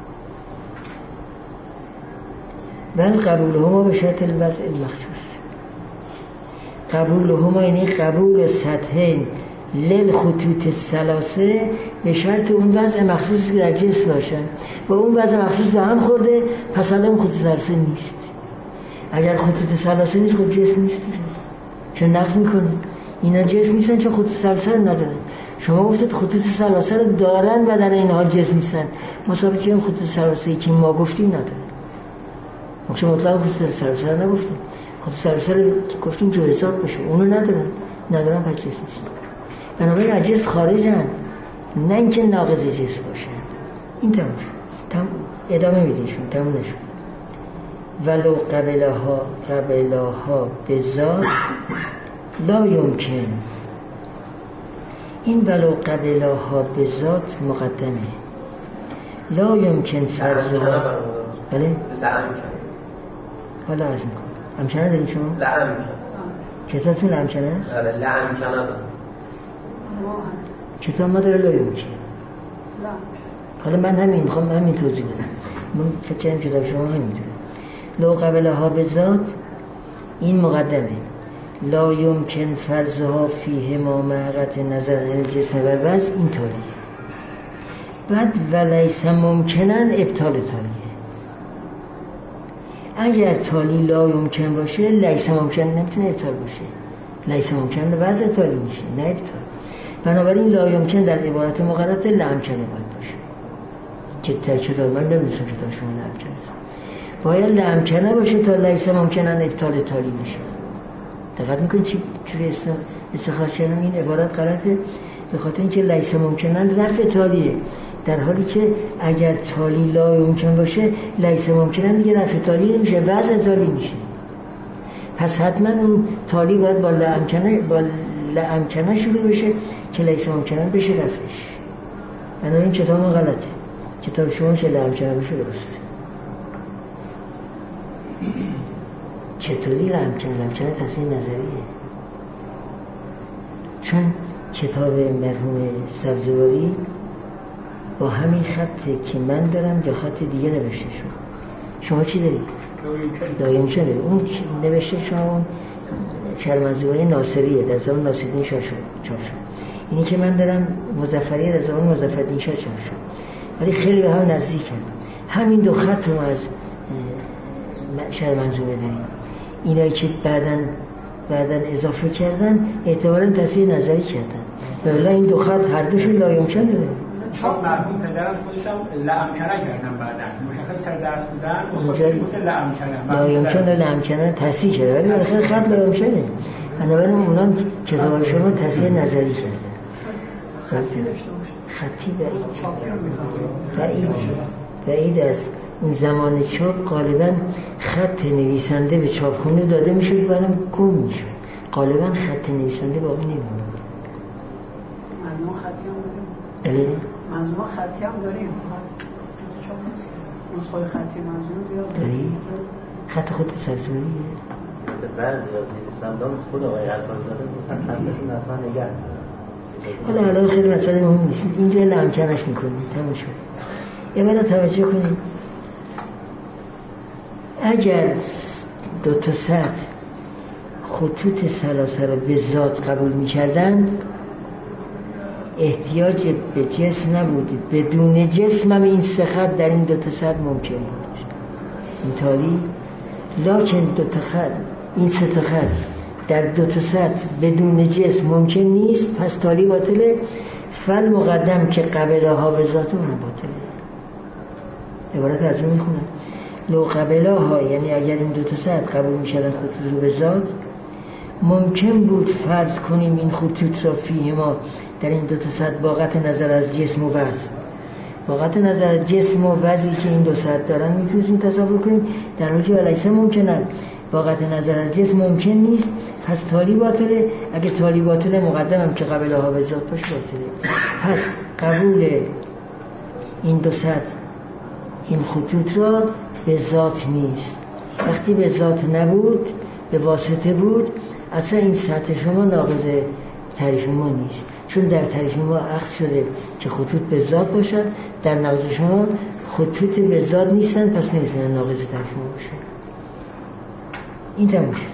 بل قبولهما به شرط الوضع المخصوص. قبولهما یعنی قبول سطحین للخطوط الثلاثه به شرط اون وضع مخصوصی که در جسم باشن و اون وضع مخصوص به هم خورده پس الان خطوط ثلاثه نیست. اگر خطوط ثلاثه نیست خب جسم نیست دیگه، چون نقض میکنیم. اینا جسم نیستن چون خطوط ثلاثه رو ندارن. شما گفتید خطوط ثلاثه رو دارن و در این حال جسم نیستن. مسابقه هم خطوط ثلاثه‌ای که ما گفتیم ندارن. ما چه مطلق خطوط ثلاثه رو نگفتیم. خطوط ثلاثه رو گفتیم جزئیات باشه، اونو ندارن پس جسم نیست. بنابراین از جسم خارجن، نه اینکه ناقض جسم باشن. این تموم شد. ادامه میدیشون تموم نشد. ولو قبلها به ذات لا یمکن. این ولو قبلها به ذات مقدمه. لا یمکن فرضها. بله؟ حالا از میکنم امکنه داریم شما؟ کتابتون امکنه است؟ لامکنه کتاب ما داره لا یمکن. حالا من میخوام همین توضیح بدم. من فکر کنم کتاب شما همینطوره. لو قبلها به ذات این مقدمه. لا یمکن فرضها فیه ما معقت نظر الجسم و وضع این طوریه. بعد ولیس ممکنن ابطال تالیه. اگر تالی لا یمکن باشه لیس ممکن نمیتونه ابطال باشه. لیس ممکن وضع تالی میشه نه ابطال. بنابراین لا یمکن در عبارت مقررات لامکنه باید باشه که در کتاب من نمیدونم کتاب شما لامکنه است. باید لامکنه باشه تا لیس ممکنن ابطال تالی میشه. دقت میکنید چجوری استخراج کردم این عبارت غلطه؟ به خاطر اینکه لیس ممکنن رفع تالیه. در حالی که اگر تالی لا ممکن باشه لیس ممکنن دیگه رفع تالی نمیشه، وضع تالی میشه. پس حتما اون تالی باید با لامکنه شروع بشه که لیس ممکنن بشه رفعش. بنابراین کتاب ما غلطه، کتاب شما که لامکنه بشه درسته. چطوری لامکنه تصحیح نظریه؟ چون کتاب مرحوم سبزواری با همین خطی که من دارم یا خط دیگه نوشته شد. شما چی دارید؟ لایم شده. اون نوشته شما اون شرمنزوهای ناصریه، در زمان ناصرالدین شاه چاپ شد. اینی که من دارم مظفریه در زمان مظفرالدین شاه چاپ شد، ولی خیلی به هم نزدیکن. همین دو خط ما از شرمنزوه داریم. اینایی که بعدن اضافه کردن احتمالاً تصحیح نظری کردن. ولی این دو خط هر دوشون لایمکنه داره. چون مرحوم پدرم خودش هم لامکنه کردن بعدن مشخص سر درس بودن استاد گفت لامکنه لامکنه تصحیح کرده، ولی بالاخره خط لایمکنه. بنابراین اونام کتاب شما تصحیح نظری کرده. خطی بعید است. اون زمان چاپ غالبا خط نویسنده به چاپخونه داده میشد بعدم گم میشد. غالبا خط نویسنده باقی نمیموند. منظومه خطی هم داریم. منظومه خطی هم داریم. چاپ نیست. نسخه خطی منظومه زیاد داری؟ خط خود سبزوریه؟ بعد از نویسندگان خود آقای حسن زاده گفتن خطشون حتما نگه دارن. حالا خیلی مسئله مهم نیست. اینجا لامکنش میکنید. تمام شد. یه بعد توجه کنید. اگر دو تا سطح خطوط سلاسل رو به ذات قبول می‌کردند احتیاج به جسم نبود. بدون جسم هم این سه خط در این دو تا سطح ممکن بود. اینطوری لکن دو تا خط، این سه تا خط در دو تا سطح بدون جسم ممکن نیست. پس تالی باطله. فل مقدم که قبله ها به ذات اون باطله. عبارت از اون میخونم لو قبله ها، یعنی اگر این دو تا سطح قبول میشدن خطوط رو به ذات، ممکن بود فرض کنیم این خطوط را فیه ما در این دو تا سطح باقت نظر از جسم و وضع، باقت نظر از جسم و وضعی که این دو سطح دارن میتونیم تصور کنیم، در حالی که ولیسه ممکنن باقت نظر از جسم ممکن نیست. پس تالی باطله. اگه تالی باطله مقدمم که قبله ها به ذات باشه باطله. پس قبول این دو سطح این خطوط را به ذات نیست. وقتی به ذات نبود به واسطه بود، اصلا این سطح شما ناقض تعریف ما نیست، چون در تعریف ما اخذ شده که خطوط به ذات باشد، در نقض شما خطوط به ذات نیستن، پس نمیتونن ناقض تعریف ما باشه. این تموم شد.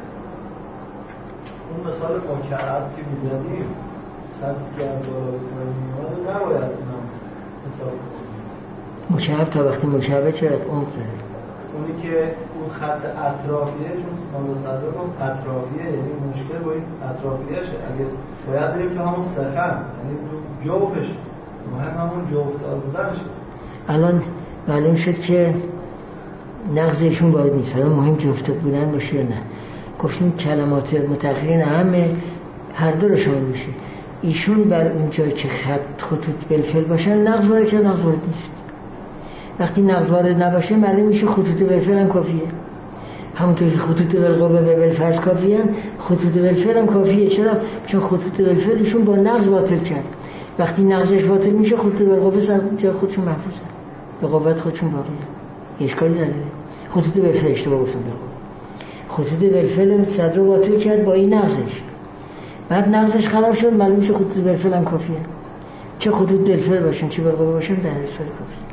اون مثال مکعب که میزنیم سطحی که از بالا میاد نباید اونم مثال مکعب تا وقتی مکعبه چرا عمق داره؟ اونی که اون خط اطرافیه، چون سنان صدر هم اطرافیه، یعنی مشکل با این اطرافیهشه. اگه باید بریم که همون سخن، یعنی جوفش مهم همون جوفتار بودنشه. الان معلوم شد که نقضشون باید نیست. الان مهم جفت بودن باشه یا نه. گفتیم کلمات متأخرین همه هر دو رو شامل میشه. ایشون بر اون جای که خطوط بالفعل باشن نقض وارد که نقض وارد نیست. وقتی نقض وارد نباشه معلوم میشه خطوط بالفعل هم کافیه. همونطور که خطوط بالقوه به بالفرض کافیه، خطوط بالفعل هم کافیه. چرا؟ چون خطوط بالفعل ایشون با نقض باطل کرد. وقتی نقضش باطل میشه خطوط بالقوه سر جای خودشون محفوظن، به قوت خودشون باقیه، اشکالی نداره. خطوط بالفعل اشتباه گفتم، خطوط بالفعل صدر رو باطل کرد با این نقضش، بعد نقضش خراب شد، معلوم میشه خطوط بالفعل هم کافیه. چه خطوط بالفعل باشن چه بالقوه باشن در هر صورت کافیه.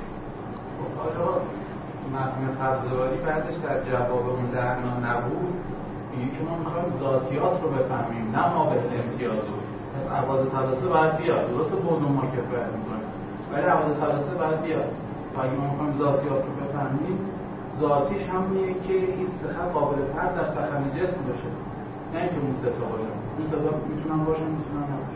مرحوم سبزواری بعدش در جواب اون دهنا نبود، میگه که ما میخوایم ذاتیات رو بفهمیم نه ما به امتیاز رو. پس عواد ثلاثه باید بیاد، درسته بود ما کفایت میکنیم، ولی عواد ثلاثه باید بیاد. و اگه ما میخوایم ذاتیات رو بفهمیم، ذاتیش هم میگه که این سه خط قابل فرض در سخن جسم باشه، نه اینکه اون سه تا باشه. اون سه تا میتونن باشن میتونن نباشن.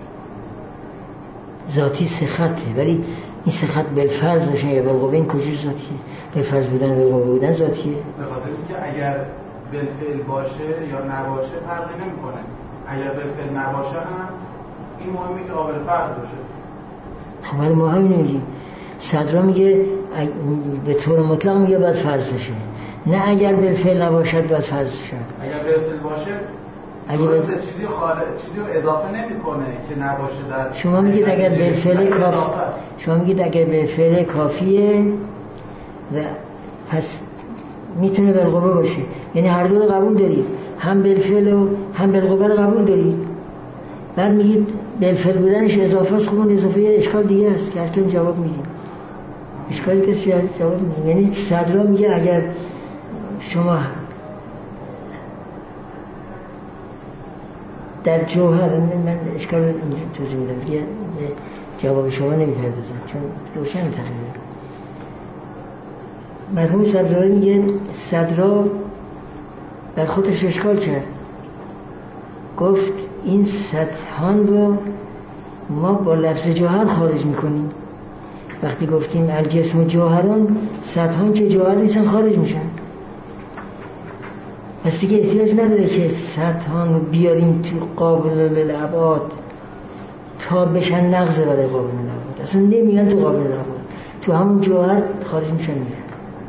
ذاتی سه خطه، ولی این سه خط بالفرض باشه یا بالقوه، این کجاش ذاتیه؟ بالفرض بودن و بالقوه بودن ذاتیه. به خاطر اینکه اگر بالفعل باشه یا نباشه فرقی نمیکنه. اگر بالفعل نباشه هم این مهمه که قابل فرض باشه. خب ولی ما همین میگیم صدرا میگه به طور مطلق میگه باید فرض بشه، نه اگر بالفعل نباشد باید فرض بشه. اگر بالفعل باشه درسته چیزی رو اضافه نمیکنه که نباشه در شما میگید اگر بالفعل کافی، شما میگید اگر بالفعل کافیه و پس میتونه بالقوه باشه، یعنی هر دو رو قبول دارید، هم بالفعل و هم بالقوه رو قبول دارید، بعد میگید بالفعل بودنش اضافه است. خب اون اضافه یه اشکال دیگه است که اصلا جواب میدیم، اشکالی که جواب میدیم. یعنی صدرا میگه اگر شما در جوهر، من اشکال رو اینجا توضیح میدم دیگه، جواب شما نمیپردازم چون روشن تقریبا. مرحوم صدرایی میگه صدرا بر خودش اشکال کرد، گفت این سطحان رو ما با لفظ جوهر خارج میکنیم. وقتی گفتیم الجسم و جوهران، سطحان که جوهر نیستن خارج میشن، پس دیگه احتیاج نداره که سطحان رو بیاریم تو قابل الابعاد تا بشن نقض برای قابل الابعاد، اصلا نمیان تو قابل الابعاد، تو همون جوهر خارج میشن میرن.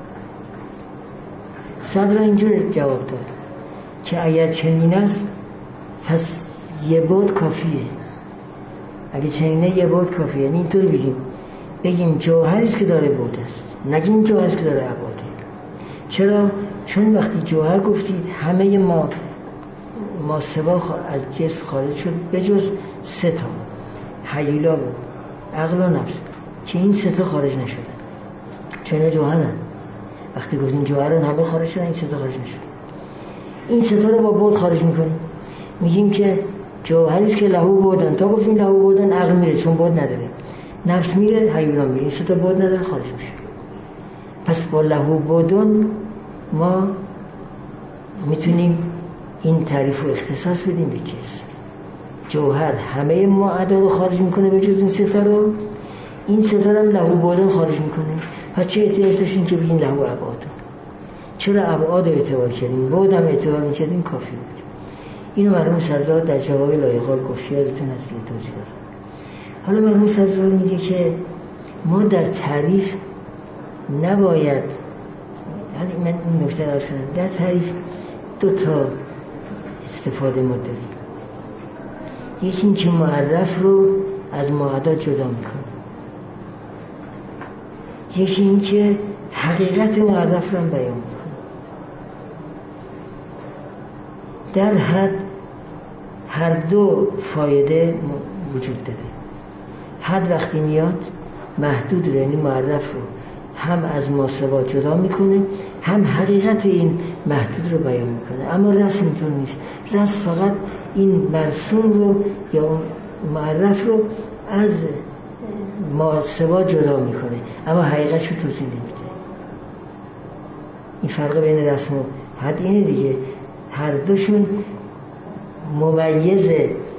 صدرا اینجور جواب داد که اگر چنین است پس یه بعد کافیه. اگه چنینه یه بعد کافیه، یعنی اینطور بگیم جوهریست که داره بعد است، نگیم جوهریست که داره ابعاده. چرا؟ چون وقتی جوهر گفتید همه ما سوا از جسم خارج شد بجز 3 تا، هیولا و عقل و نفس، که این 3 تا خارج نشدن چون جوهرن. وقتی گفتیم جوهرن همه خارج شدن، این 3 تا خارج نشدن. این 3 تا رو با بعد خارج میکنیم، میگیم که جوهریست که لهو بودن. تا گفتیم لهو بودن عقل میره چون بعد نداره، نفس میره، هیولا میره، این 3 تا بعد نداره خارج میشه. پس با لهو بودن ما میتونیم این تعریف رو اختصاص بدیم به جسم. جوهر همه ما اعدا رو خارج میکنه به جز این 3 تا رو، این 3 تا هم لهو بودن خارج میکنه. پس چه احتیاج داشتیم که بگیم لهو ابعاد؟ چرا ابعاد رو اعتبار کردیم؟ بعد هم اعتبار میکردیم کافی بود. اینو مرحوم صدرا در جواب لایقال گفت، یادتون هست دیگه توضیح دادم. حالا مرحوم صدرا میگه که ما در تعریف نباید، یعنی من این نکته رو کنم، در تعریف 2 تا استفاده ما داریم. یکی این که معرف رو از معدا جدا میکنه، یکی این که حقیقت معرف رو هم بیان میکنه. در حد هر دو فایده وجود داره. حد وقتی میاد محدود رو، یعنی معرف رو هم از ماسوا جدا میکنه، هم حقیقت این محدود رو بیان میکنه. اما رسم اینطور نیست. رسم فقط این مرسوم رو یا معرف رو از ماسوا جدا میکنه، اما حقیقتش رو توضیح نمیده. این فرق بین رسم و حد اینه دیگه، هر دوشون ممیز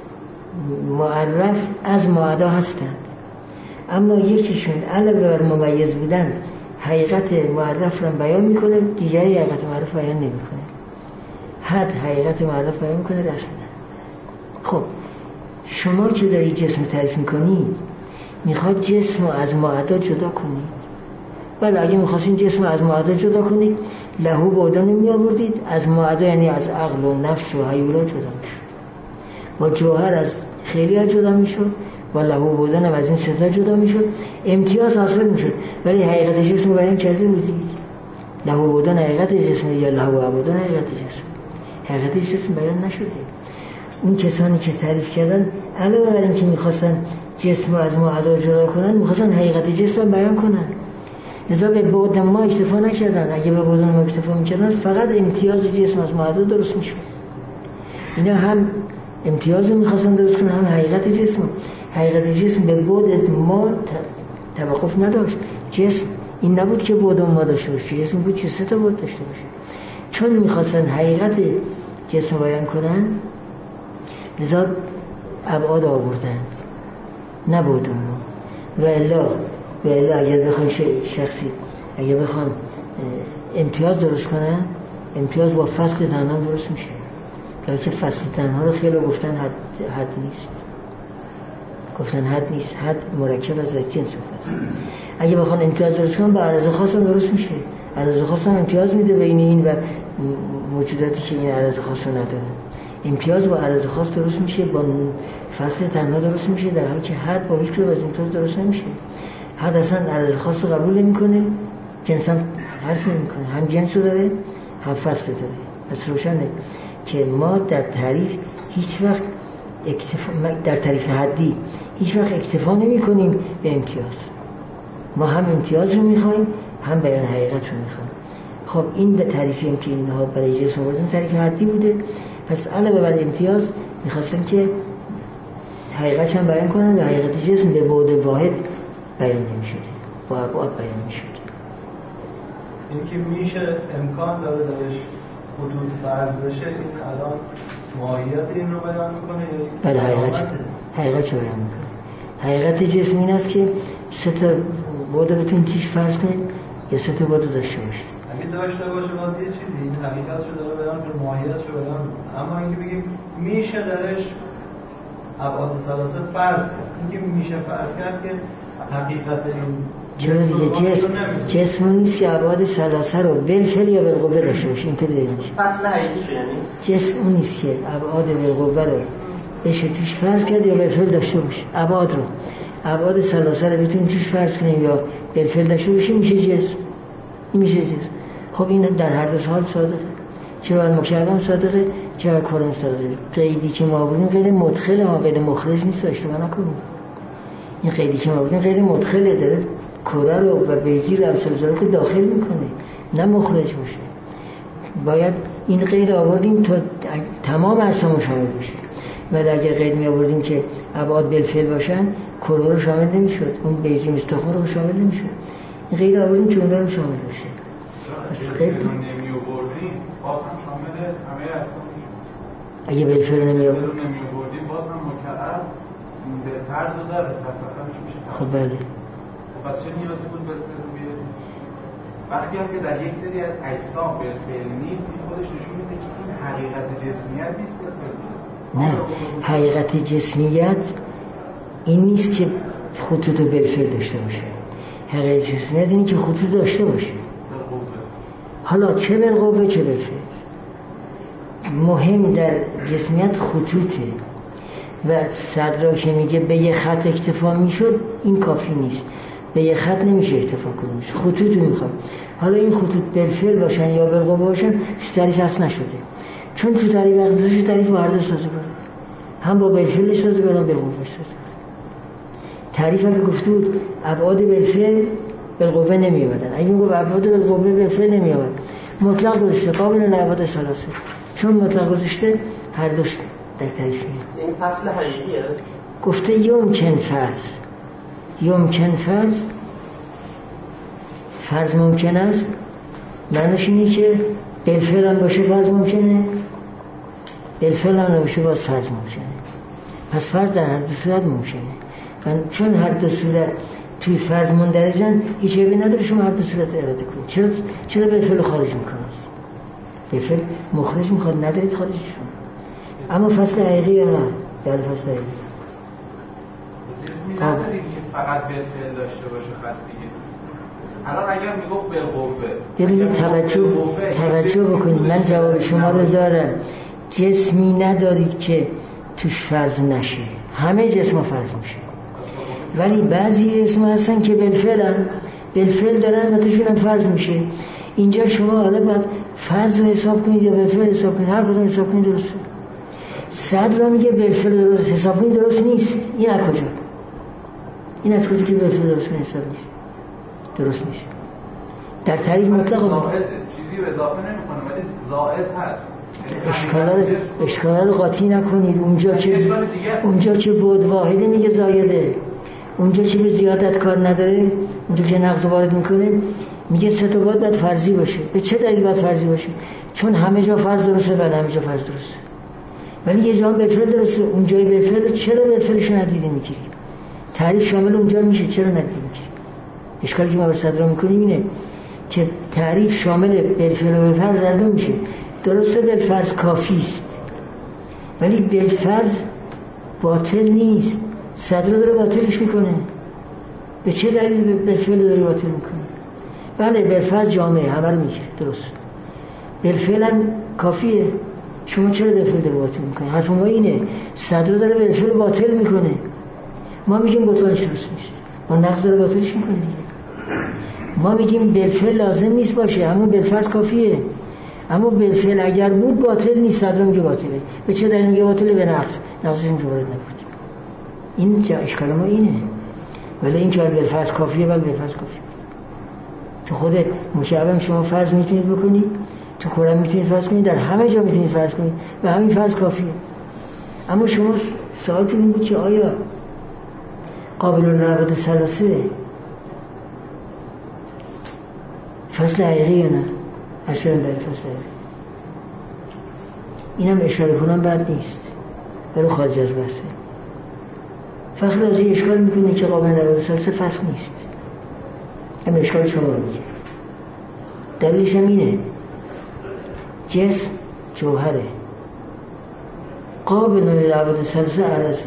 معرف از معدا هستند، اما یکیشون علاوه بر ممیز بودن حقیقت معرف رو بیان میکنه، دیگری حقیقت معرف بیان نمیکنه. حد حقیقت معرف بیان میکنه، رسم نه. خب شما که دارید جسم تعریف میکنید، میخواد جسم رو از معدا جدا کنید. بله اگه میخواستین جسم رو از معدا جدا کنید، لهو بعدا نمی آوردید، از معدا یعنی از عقل و نفس و هیولا جدا میشد، با جوهر از خیلی ها جدا میشد، با لهو بودن هم از این 3 تا جدا میشد، امتیاز حاصل میشد. ولی حقیقت جسم بیان کرده بودید. لهو بودن حقیقت جسم یا لهو بودن حقیقت جسم، حقیقت جسم بیان نشده. اون کسانی که تعریف کردن علاوه بر اینکه میخواستن جسم رو از معدا جدا کنن، میخواستن حقیقت جسم بیان کنن. لذا به بعد ما اکتفا نکردن. اگه به بعد ما اکتفا میکردن فقط امتیاز جسم از معدا درست میشد. اینا هم امتیاز میخواستن درست کنن، هم حقیقت جسم. حقیقت جسم به بعد ما توقف نداشت. جسم این نبود که بعد ما داشته باشه، جسم بود که 3 تا بعد داشته باشه. چون میخواستن حقیقت جسم بیان کنن، لذا ابعاد آوردند، نه بعد ما. و الا اگر بخوان شخصی اگر بخوان امتیاز درست کنن، امتیاز با فصل تنها درست میشه. که فصل تنها رو خیلی گفتن حد نیست، گفتن حد نیست، حد مرکب از جنس و فصل. اگه بخوان امتیاز درست کنن با عرض خاص هم درست میشه. عرض خاص هم امتیاز میده بین این و موجوداتی که این عرض خاص رو ندارن. امتیاز با عرض خاص درست میشه، با فصل تنها درست میشه، در حالی که حد با هیچ کدوم از امتیاز درست نمیشه. حد اصلا عرض خاص رو قبول نمیکنه، جنس هم حذف نمیکنه، هم جنس رو داره هم فصل رو داره. پس روشنه که ما در تعریف هیچ وقت در تعریف حدی هیچ وقت اکتفا نمی کنیم به امتیاز. ما هم امتیاز رو میخوایم هم بیان حقیقت رو میخوایم. خب این به تعریفی هم که اینها برای جسم آوردن تعریف حدی بوده، پس علاوه بر امتیاز میخواستن که حقیقت هم بیان کنن و حقیقت جسم به بعد واحد بیان نمیشده، با ابعاد بیان میشده. این که میشه امکان داره درش حدود فرض بشه، این الان ماهیت این رو بیان میکنه یا بله حقیقت رو بیان میکنه. حقیقت جسم این است که 3 تا بعد بتونید توش فرض کنید یا 3 تا بعد داشته باشید. اگه داشته باشه باز یه چیزی، این حقیقت رو داره بیان که ماهیت رو بیان، اما اینکه بگیم میشه درش ابعاد ثلاثه فرض کرد، اینکه میشه فرض کرد که حقیقت این چرا دیگه جسم نیست که ابعاد ثلاثه رو بالفعل یا بالقوه داشته باشه. اینطوری دیگه فصل حقیقیش یعنی جسم اون نیست که ابعاد بالقوه رو بشه توش فرض کرد یا بالفعل داشته باشه. ابعاد ثلاثه رو بتونیم توش فرض کنیم یا بالفعل داشته باشه، میشه جسم. خب این در هر دو حال صادقه، چه بر مکرم صادقه چه بر کارم صادقه. قیدی که ما بودیم غیر مدخله ها، غیر مخرج نیست، اشتباه نکنیم. این قیدی که ما بودیم غیر مدخله، داره کره رو و بیضی رو امثال که داخل میکنه، نه مخرج باشه. باید این قید آوردیم تا تمام اجسام شامل بشه. ولی اگر قید می آوردیم که ابعاد بالفعل باشن، کره رو شامل نمیشد، اون بیضی مستخور رو شامل نمیشد. این قید آوردیم که اون رو شامل بشه. پس قید نمی آوردیم باز هم شامل همه اجسام میشه. اگه بالفعل نمی آوردیم باز هم مکرر به فرض داره، پس اصلاش میشه. خب بله. پس چه نیازی بود بالفعل رو بیاریم؟ وقتی هم که در یک سری از اجسام بالفعل نیست، این خودش نشون میده که این حقیقت جسمیت نیست بالفعل. نه، حقیقت جسمیت این نیست که خطوط بالفعل داشته باشه. حقیقت جسمیت اینه که خطوط داشته باشه. حالا چه بالقوه چه بالفعل، مهم در جسمیت خطوطه و صدرا که میگه به یه خط اکتفا میشد، این کافی نیست. به یه خط نمیشه اکتفا کنیم، خطوط رو میخواد. حالا این خطوط بالفعل باشن یا بالقوه باشن تو تعریف اصل نشده، چون تو تعریف اصل شده تعریف با هر دو سازگاره، هم با بالفعل سازگاره هم بالقوه سازگاره. تعریف هم گفته بود ابعاد بالفعل بالقوه نمی آمدن، اگه میگه ابعاد بالقوه بالفعل نمی آمد، مطلق گذاشته قابل لابعاد ثلاثه، چون مطلق گذاشته هر دوش در تعریف میاد. این فصل حقیقیه. گفته یمکن فرض فرض ممکن است، معنیش اینه که بالفعل هم باشه فرض ممکنه، بالفعل هم نباشه باز فرض ممکنه. پس فرض در هر دو صورت ممکنه. چون هر دو صورت توی فرض مندرجن، هیچ عیبی نداره شما هر دو صورت اراده کنید. چرا بالفعل خارج میکنید؟ بالفعل مخرج میخواد، ندارید خارجشون. اما فصل حقیقی یا نه؟ در فصل حقیقی جسمی نداریم که فقط بالفعل داشته باشه خط دیگه. الان اگر میگفت بالقوه، ببینید توجه بکنید، من جواب شما رو دارم. جسمی ندارید که توش فرض نشه، همه جسم فرض میشه، ولی بعضی جسم هستن که بالفعل دارن و توشون هم فرض میشه. اینجا شما حالا باید فرض رو حساب کنید یا بالفعل حساب کنید، هر کدوم حساب کنید درسته. صد را میگه بالفعل درست حساب کنید درست نیست. این از کجا؟ این از کجا که بالفعل درست کنید حساب نیست؟ درست نیست. در تعریف مطلق چیزی رو اضافه نمی‌کنه ولی زائد هست. اشکالات قاطی نکنید. اونجا که بود واحده میگه زایده، اونجا که به زیادت کار نداره، اونجا که نقض وارد میکنه میگه سه تا باید فرضی باشه. به چه دلیل باید فرضی باشه؟ چون همه جا فرض درسته، ولی همه جا فرض درسته، ولی یه جا بالفعل درسته. اونجای بالفعل چرا بالفعلش ندیده میگیری؟ تعریف شامل اونجا میشه، چرا ندیده میگیری؟ اشکالی که ما بر صدرا میکنیم اینه که تعریف شامل بالفعل و بالفرض زرده میشه. درسته بالفرض کافی است، ولی بالفرض باطل نیست. صدرا داره باطلش میکنه. به چه دلیل بالفعل داری باطل میکنی؟ بله بالفعل جامعه همه رو میگیره، درست، بالفعل هم کافیه. شما چرا بالفعل داری باطل میکنی؟ حرف ما اینه صدر داره بالفعل باطل میکنه، ما میگیم بطلانش درست نیست، ما نقض داره باطلش میکنه دیگه. ما میگیم بالفعل لازم نیست باشه، همون بالفعل کافیه، اما بالفعل اگر بود باطل نیست، صدر میگه باطله. به چه دلیل میگه باطله؟ به نقضش میگه وارد نبود. این اشکال ما اینه. ولی این که بالفعل کافیه، ولی بالفعل کافیه. تو خود مشابه شما فرض میتونید بکنید، تو قرآن میتونید فرض کنید، در همه جا میتونید فرض کنید و همین فرض کافیه. اما شما سوالتون این بود که آیا قابل الربط ثلاثه فصل حقیقی یا نه؟ اصلا برای فصل حقیقی. اینم اشاره کنم بد نیست، ولی خارج از بحثه. فخر رازی اشکال میکنه که قابل الربط ثلاثه فصل نیست. هم اشکال شما رو میگه. دلیلش هم اینه جسم جوهره، قابل الربط ثلاثه عرضه.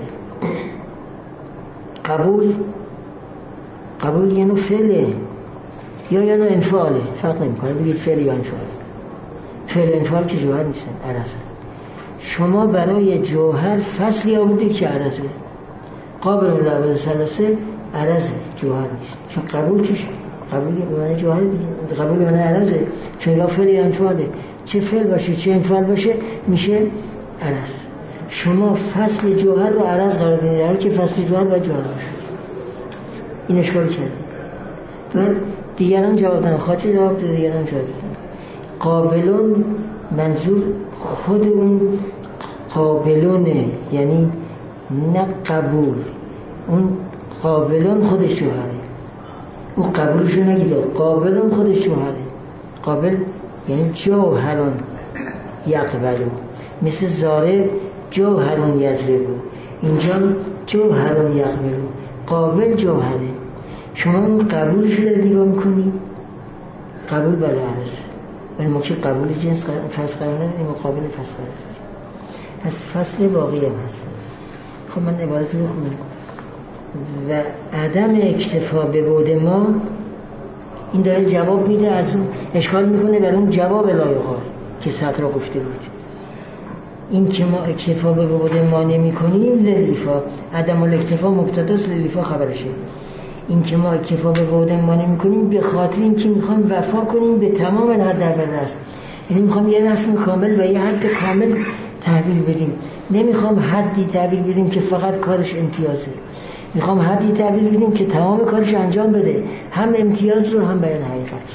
قبول یعنی فعله یا نه انفعاله، فرق نمیکنه بگید فعل یا انفعال. فعل انفعال که جوهر نیستن، عرضه. شما برای جوهر فصلی آوردید که عرضه. قابل الربط ثلاثه عرضه، جوهر نیست. چون قبول به معنی جوهر دیگه، قبول به معنی عرضه، چون یا فعل یا انفعاله. چه فعل باشه چه انفعال باشه میشه عرض. شما فصل جوهر رو عرض قرار بدید، در حالی که فصل جوهر باید جوهر باشه. این اشکال کرده. بعد دیگران جواب دادن، خاطر جواب داده، دیگران جواب دادن. قابلون منظور خود اون قابلونه، یعنی نه قبول، اون قابلون خودش جوهره. اون قبولش رو نگید، قابلون خودش جوهره. قابل یعنی جوهرون یقبلو، مثل زاره جوهرون یضربو، اینجا جوهرون یقبلو، قابل جوهره. شما اون قبولش رو نگاه میکنی، قبول برای عرض، ولی ما که قبول جنس فصل قرار نداریم، مقابل فصل هست. پس فصل واقعی هم هست. خب من عبارت رو خونم. و عدم اکتفا به بعد ما، این داره جواب میده، از اون اشکال میکنه بر اون جواب لایق‌ها که صدر گفته بود. این که ما اکتفا به بعد ما نمی کنیم للیفا، عدم الاکتفا مبتداست، للیفا خبرشه. این که ما اکتفا به بعد ما نمی کنیم به خاطر این که میخوام وفا کنیم به تمام حد اول رسم، یعنی میخوام یه رسم کامل و یه حد کامل تحویل بدیم. نمیخوام حدی تحویل بدیم که فقط کارش امتیازه، میخوام حدی تحویل بدیم که تمام کارش انجام بده، هم امتیاز رو هم بیان حقیقت.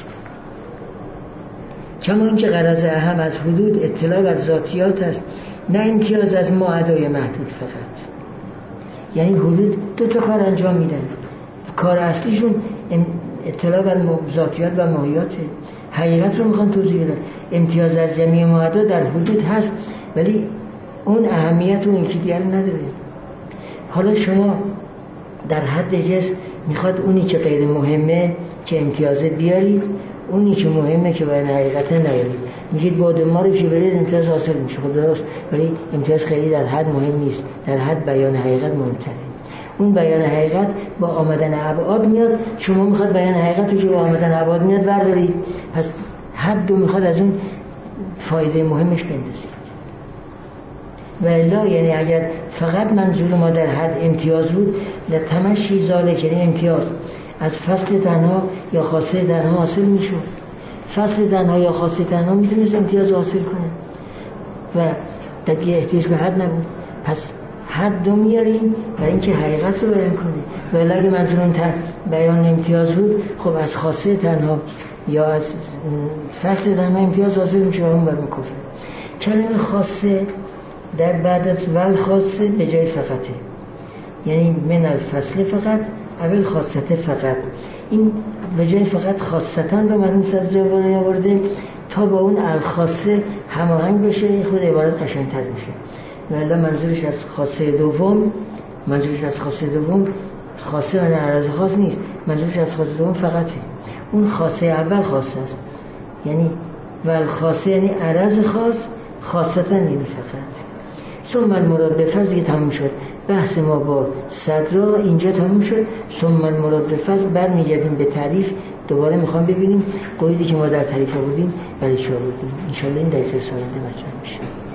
کما اینکه غرض اهم از حدود اطلاع بر ذاتیات است، نه امتیاز از ما ادای محدود فقط. یعنی حدود دو تا کار انجام میدن، کار اصلیشون اطلاع بر ذاتیات و ماهیاته، حقیقت رو میخوان توضیح بدن. امتیاز از جمعی معدا در حدود هست، ولی اون اهمیت اون یکی دیگر نداره. حالا شما در حد جسم میخواد اونی که غیر مهمه که امتیازه بیارید، اونی که مهمه که باید حقیقت نیارید. میگید بعد ما رو که برید امتیاز حاصل میشه، خب درست، ولی امتیاز خیلی در حد مهم نیست، در حد بیان حقیقت مهمتره. اون بیان حقیقت با آمدن ابعاد میاد، شما میخواد بیان حقیقت رو که با آمدن ابعاد میاد بردارید، پس حد رو میخواد از اون فایده مهمش بندازید. و الا یعنی اگر فقط منظور ما در حد امتیاز بود، لتمشی ذالک، یعنی امتیاز از فصل تنها یا خاصه تنها حاصل میشد. فصل تنها یا خاصه تنها میتونست امتیاز حاصل کنه و دیگه احتیاج به حد نبود. پس حد رو میاریم برای اینکه حقیقت رو بیان کنه. و الا اگه منظور بیان امتیاز بود، خب از خاصه تنها یا از فصل تنها امتیاز حاصل میشه و اون بر مکفر. کلمه خاصه در بعد از ول خاصه به جای فقطه، یعنی من الفصل فقط اول خاصته فقط. این به جای فقط خاصتن رو من سر زبان آورده تا با اون الخاصه هماهنگ بشه، خود عبارت قشنگتر بشه. و الا منظورش از خاصه دوم خاصه و عرض خاص نیست، منظورش از خاصه دوم فقطه. اون خاصه اول خاصه است، یعنی ول خاصه یعنی عرض خاص، خاصتن یعنی فقط. ثم المراد به فضل دیگه تموم شد. بحث ما با صدرا اینجا تموم شد. ثم المراد به فضل برمیگردیم به تعریف. دوباره میخوام ببینیم قیدی که ما در تعریف آوردیم برای چی آوردیم. ان شاء الله این در سال آینده مطرح میشه.